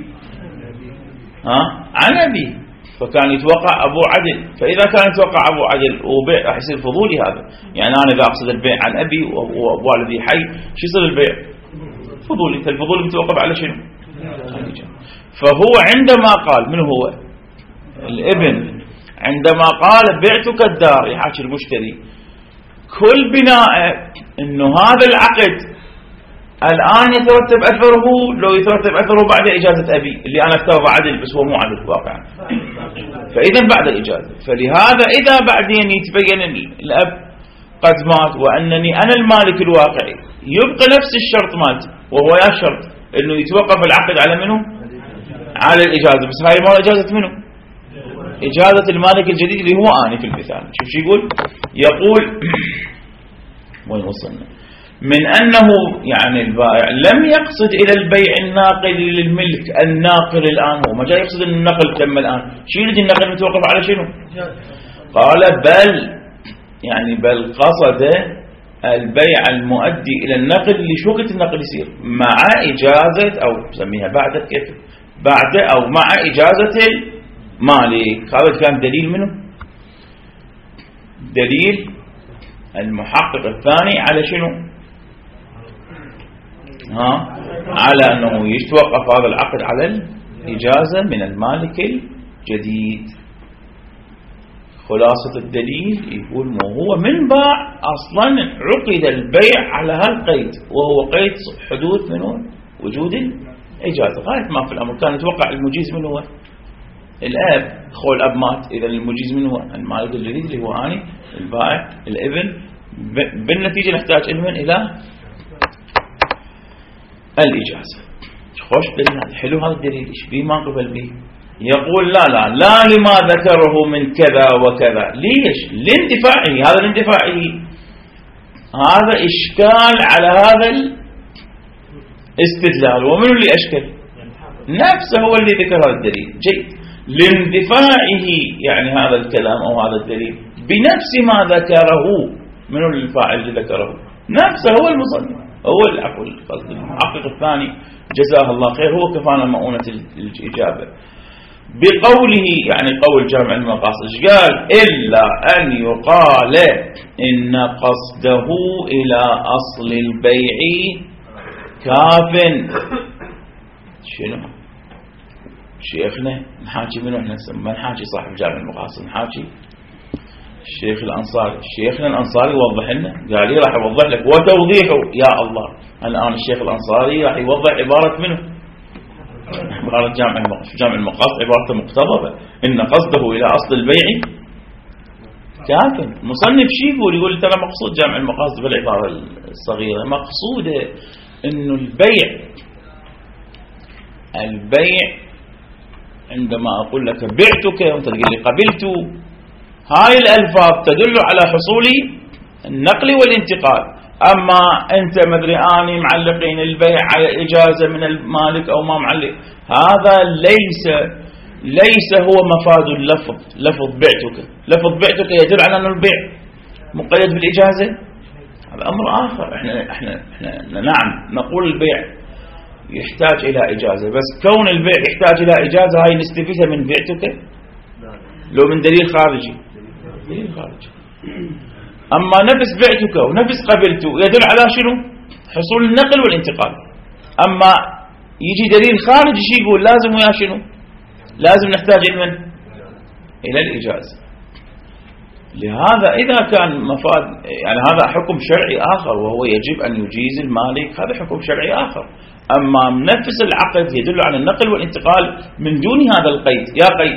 [SPEAKER 1] عن أبيه، فكان يتوقع أبو عدل. فإذا كان يتوقع أبو عدل وبيع راح يصير فضولي هذا. يعني أنا إذا أقصد البيع عن أبي ووالدي حي شو يصير البيع؟ فضولي. فالفضولي بيتوقف على شنو؟ فهو عندما قال من هو الابن عندما قال بعتك الدار يحاكي المشتري كل بناء إنه هذا العقد الآن يترتب أثره لو يترتب أثره بعد إجازة أبي اللي أنا افترض عدل بس هو مو عدل واقعا. فإذا بعد الإجازة. فلهذا إذا بعدين يتبين الأب قد مات وأنني أنا المالك الواقعي يبقى نفس الشرط مالتي وهو يا شرط إنه يتوقف العقد على منه؟ على الإجازة. بس هاي ما إجازة منه؟ إجازة المالك الجديد اللي هو أنا في المثال. شوف شو يقول وين وصلنا؟ من أنه يعني البائع لم يقصد إلى البيع الناقل للملك الناقل الآن، هو ما جاي يقصد أن النقل تم الآن. شو يريد النقل متوقف على شنو؟ قال بل قصد البيع المؤدي إلى النقل اللي شو وقت النقل يصير مع إجازة أو سميها بعد كيف بعد أو مع إجازة المالك. هذا كان دليل منه؟ دليل المحقق الثاني على شنو؟ على أنه يتوقف هذا العقد على الإجازة من المالك الجديد. خلاصة الدليل يقول ما هو من باع أصلا عقد البيع على هالقيد وهو قيد حدوث منه وجود الإجازة. غاية ما في الأمر كان يتوقع المجيز منه هو الأب، خو الأب مات، إذا المجيز منه هو المالك الجديد اللي هو أني البائع الابن. بالنتيجة نحتاج علما إلى الإجازة. خوش دليل هذا حلو. هذا الدليل إيش بيه ما قبل به؟ يقول لا لما ذكره من كذا وكذا. ليش؟ لاندفاعه. هذا الاندفاعه هذا إشكال على هذا الاستدلال. ومن اللي أشكل؟ نفسه هو اللي ذكر هذا الدليل. جيد. لاندفاعه يعني هذا الكلام أو هذا الدليل بنفس ما ذكره. من الفاعل اللي ذكره؟ نفسه هو المصنف، هو المحقق الثاني جزاه الله خير، هو كفانا مؤونة الإجابة بقوله، يعني قول جامع المقاصد قال إلا أن يقال إن قصده إلى أصل البيع كاف. شنو شيخنا نحاكي منه؟ احنا ما نحاكي صاحب جامع المقاصد، نحاكي الشيخ الأنصاري. شيخنا الأنصاري وضح لنا، قال لي راح يوضح لك وتوضيحه. يا الله، الآن الشيخ الأنصاري راح يوضح عبارة منه، عبارة جامع المقاصد عبارته مقتضبة. إن قصده إلى أصل البيع كاف. مصنف شي يقول ترى مقصود جامع المقاصد بالعبارة الصغيرة، مقصوده إنه البيع عندما أقول لك بعتك وأنت تقول لي قبلت، هاي الألفاظ تدل على حصول النقل والانتقال. أما أنت مدري أني معلقين البيع على إجازة من المالك أو ما معلق، هذا ليس هو مفاد اللفظ. لفظ بعتك يدل على أن البيع مقيد بالإجازة، هذا أمر آخر. احنا نعم نقول البيع يحتاج إلى إجازة، بس كون البيع يحتاج إلى إجازة هاي نستفيدها من بعتك لو من دليل خارجي. أما نفس بعتك ونفس قبلت يدل على شنو؟ حصول النقل والانتقال. أما يجي دليل خارجي شي يقول لازم ويا شنو؟ لازم نحتاج إلى الإجازة. لهذا إذا كان مفاد، يعني هذا حكم شرعي آخر، وهو يجب أن يجيز المالك، هذا حكم شرعي آخر. أما نفس العقد يدل على النقل والانتقال من دون هذا القيد. يا قيد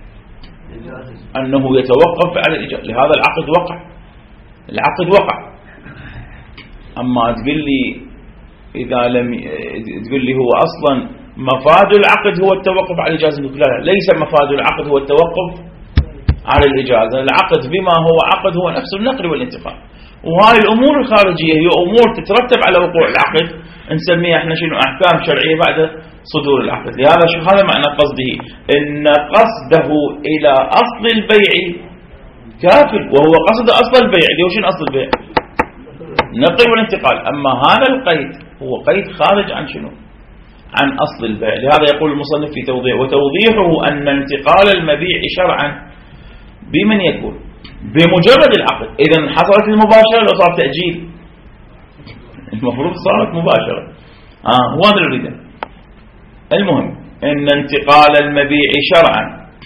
[SPEAKER 1] أنه يتوقف على الإجازة، لهذا العقد وقع. أما تقول لي إذا لم تقول لي هو أصلا مفاد العقد هو التوقف على الإجازة، لا، ليس مفاد العقد هو التوقف على الإجازة. العقد بما هو عقد هو نفس النقل والانتقال. وهاي الأمور الخارجية هي أمور تترتب على وقوع العقد، نسميها احنا شنو؟ أحكام شرعية بعد صدور العقد. لهذا هذا معنى قصده، إن قصده إلى أصل البيع كافل، وهو قصد أصل البيع. اللي هو شنو أصل البيع؟ نقل والانتقال. أما هذا القيد هو قيد خارج عن شنو؟ عن أصل البيع. لهذا يقول المصنف في توضيح، وتوضيحه أن انتقال المبيع شرعا بمن يكون؟ بمجرد العقد. إذا حصلت المباشرة لو صار تأجيل؟ المفروض صارت مباشرة. هو هذا اللي نريده. المهم أن انتقال المبيع شرعا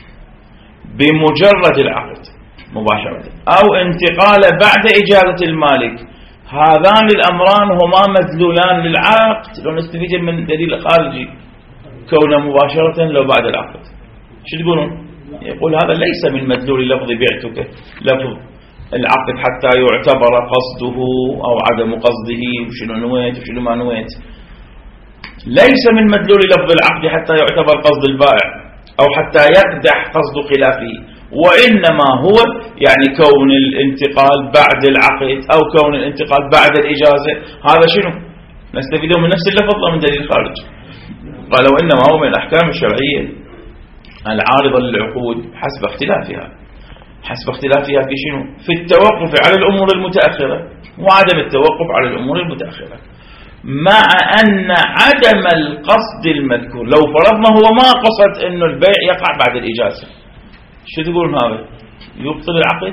[SPEAKER 1] بمجرد العقد مباشرة، أو انتقال بعد إجازة المالك، هذان الأمران هما مدلولان للعقد. لو نستفيد من دليل خارجي كونه مباشرة لو بعد العقد، شو تقولون؟ يقول هذا ليس من مدلول لفظ بعتك، لفظ العقد حتى يعتبر قصده أو عدم قصده، وشنو نويت وشنو ما نويت. ليس من مدلول لفظ العقد حتى يعتبر قصد البائع أو حتى يقدح قصد خلافه، وإنما هو يعني كون الانتقال بعد العقد أو كون الانتقال بعد الإجازة. هذا شنو نستفيده من نفس اللفظ من دليل خارج. قالوا إنما هو من الأحكام الشرعية العارضة للعقود حسب اختلافها في شنو؟ في التوقف على الأمور المتأخرة وعدم التوقف على الأمور المتأخرة، مع أن عدم القصد المذكور، لو فرضنا هو ما قصد أنه البيع يقع بعد الإجازة، شو تقولون هذا؟ يبطل العقد؟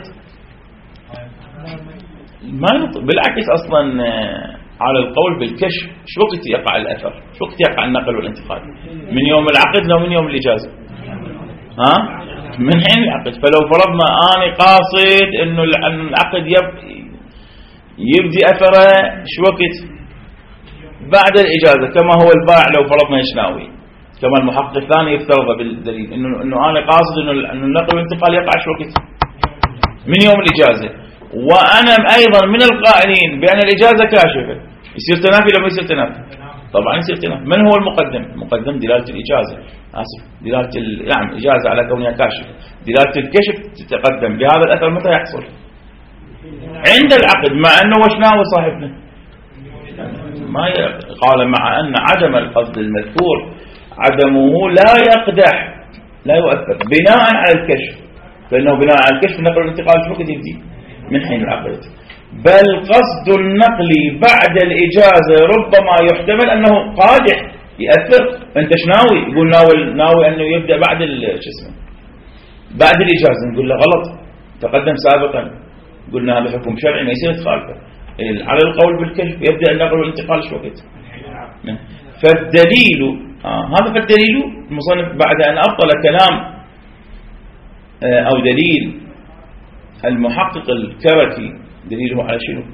[SPEAKER 1] ما يبطل، بالعكس أصلا على القول بالكشف شو وقت يقع الأثر؟ شو وقت يقع النقل والانتقال؟ من يوم العقد لو من يوم الإجازة؟ من حين العقد. فلو فرضنا أنا قاصد أنه العقد يبدي أثره شو وقت؟ بعد الإجازة، كما هو البائع لو فرضنا يشناوي، كما المحقق الثاني يفترض بالدليل أنه أنا قاصد أنه النقل والانتقال يقع شو وقت؟ من يوم الإجازة. وأنا أيضا من القائلين بأن الإجازة كاشفة، يصير تنافي لو ما يصير تنافي؟ طبعا يصير خلاف. من هو المقدم؟ المقدم دلالة الإجازة، دلالة نعم إجازة على كونها كاشف. دلالة الكشف تتقدم. بهذا الأثر متى يحصل؟ عند العقد. مع أنه وش ناوي صاحبنا؟ ما قال مع أن عدم القصد المذكور عدمه لا يقدح، لا يؤثر بناء على الكشف، فإنه بناء على الكشف نقل الانتقال شو وقت يبدي؟ من حين العقد. بل قصد النقل بعد الإجازة ربما يحتمل أنه قادح يأثر. أنت شناوي؟ يقول ناوي أنه يبدأ بعد بعد الإجازة، نقول له غلط، تقدم سابقا، قلنا هذا حكم شرعي ما يصير تخالفه. على القول بالكشف يبدأ النقل والانتقال شو وقت. فالدليل هذا فالدليل المصنف بعد أن أبطل كلام أو دليل المحقق الكركي، دليله على شنو؟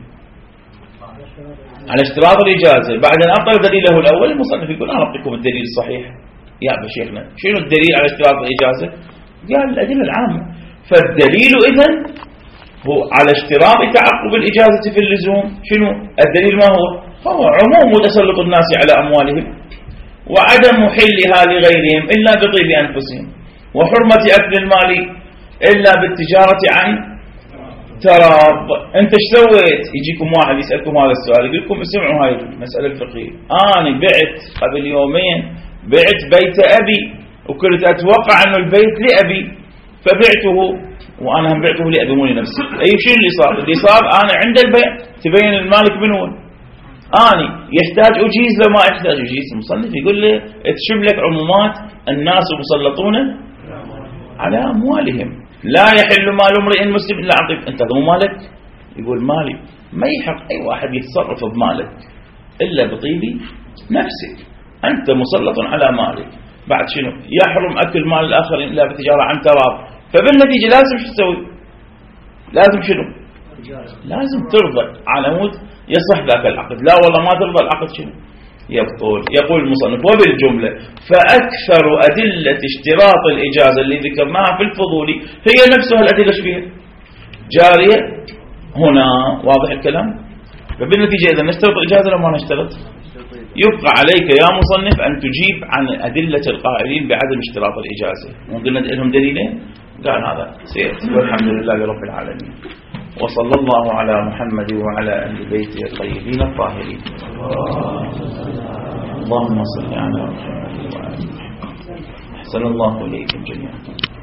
[SPEAKER 1] على اشتراط الإجازة. بعد أن أبطل دليله الأول المصنف يقول أنا أعطيكم الدليل الصحيح يا شيخنا. شنو الدليل على اشتراط الإجازة؟ قال الأدلة العامة. فالدليل إذن هو على اشتراط تعقب الإجازة في اللزوم. شنو الدليل؟ ما هو عموم تسلط الناس على أموالهم، وعدم حلها لغيرهم إلا بطيب أنفسهم، وحرمة أكل المال إلا بالتجارة عن تراب. أنت ايش سويت؟ يجيكم واحد يسألكم هذا السؤال، يقول لكم اسمعوا هاي المسألة الفقهية. أنا بعت قبل يومين بعت بيت أبي، وكنت أتوقع أنه البيت لأبي فبعته، وأنا هم بعته لأبي مو لنفسي. أي شيء اللي صار؟ اللي صار أنا عند البيع تبين المالك من هو. أنا يحتاج أجيز لو ما يحتاج أجيز. المصنف يقول لي تشمل لك عمومات الناس مسلطون على أموالهم. لا يحل مال امرئ مسلم إلا أعطيك. أنت هذا مو مالك؟ يقول مالي. ما يحق أي واحد يتصرف بمالك إلا بطيب نفسك. أنت مسلط على مالك. بعد شنو؟ يحرم أكل مال الآخرين إلا بتجارة عن تراب. فبالنتيجة لازم شو تسوي؟ لازم شنو؟ لازم ترضى على مود يصح ذاك العقد. لا والله ما ترضى العقد شنو؟ يبطل. يقول المصنف وبالجملة فأكثر أدلة اشتراط الإجازة اللي ذكرناها في الفضول هي نفسها الأدلة فيها جارية هنا. واضح الكلام؟ فبالنتيجة إذا نشترط الإجازة لو ما نشترط يبقى عليك يا مصنف أن تجيب عن أدلة القائلين بعدم اشتراط الإجازة. وقلنا لهم دليلين، قال هذا سيأتي. والحمد لله رب العالمين، وصلى الله على محمد وعلى أهل بيته الطيبين الطاهرين. اللهم صل على محمد وعلى آله. أحسن الله إليكم جميعا.